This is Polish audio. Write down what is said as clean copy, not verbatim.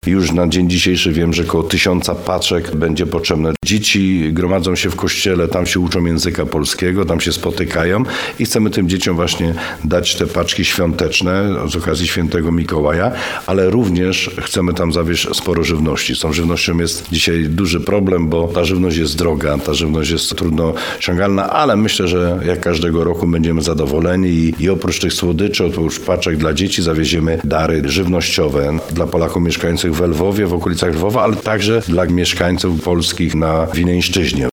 Już na dzień dzisiejszy wiem, że około 1000 paczek będzie potrzebne. Dzieci gromadzą się w kościele, tam się uczą języka polskiego, tam się spotykają i chcemy tym dzieciom właśnie dać te paczki świąteczne z okazji Świętego Mikołaja, ale również chcemy tam zawieźć sporo żywności. Z tą żywnością jest dzisiaj duży problem, bo ta żywność jest droga, ta żywność jest trudno osiągalna, ale myślę, że jak każdego roku będziemy zadowoleni i oprócz tych słodyczy, oprócz paczek dla dzieci zawieziemy dary żywnościowe dla Polaków mieszkających w Lwowie, w okolicach Lwowa, ale także dla mieszkańców polskich na Wileńszczyźnie.